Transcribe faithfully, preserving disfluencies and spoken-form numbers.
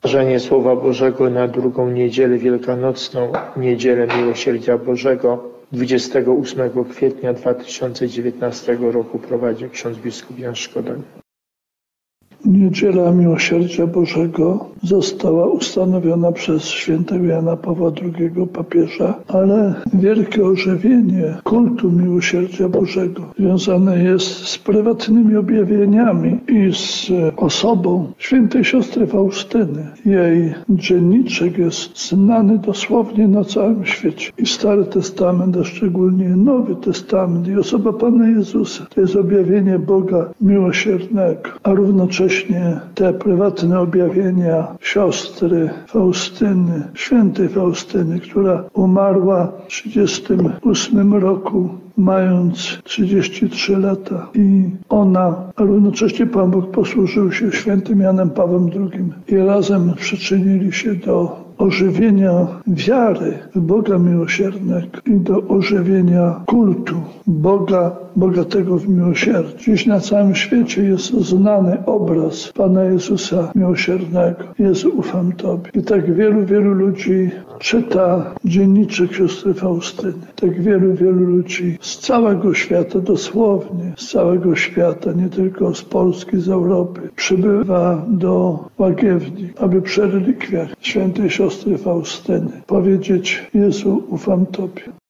Rozważanie Słowa Bożego na drugą niedzielę wielkanocną, niedzielę Miłosierdzia Bożego, dwudziestego ósmego kwietnia dwa tysiące dziewiętnastego roku prowadzi ksiądz biskup Jan Szkoda. Niedziela Miłosierdzia Bożego została ustanowiona przez świętego Jana Pawła drugiego papieża, ale wielkie ożywienie kultu Miłosierdzia Bożego związane jest z prywatnymi objawieniami i z osobą świętej siostry Faustyny. Jej dzienniczek jest znany dosłownie na całym świecie. I Stary Testament, a szczególnie Nowy Testament i osoba Pana Jezusa to jest objawienie Boga miłosiernego, a równocześnie te prywatne objawienia siostry Faustyny, świętej Faustyny, która umarła w trzydziestym ósmym roku, mając trzydzieści trzy lata. I ona, a równocześnie Pan Bóg posłużył się świętym Janem Pawłem drugim i razem przyczynili się do ożywienia wiary w Boga miłosiernego i do ożywienia kultu Boga bogatego w miłosierdzie. Dziś na całym świecie jest znany obraz Pana Jezusa miłosiernego. Jezu, ufam Tobie. I tak wielu, wielu ludzi czyta dzienniczek siostry Faustyny. Tak wielu, wielu ludzi z całego świata, dosłownie z całego świata, nie tylko z Polski, z Europy, przybywa do Łagiewni, aby przy relikwiach świętej siostry Faustyny powiedzieć: Jezu, ufam Tobie.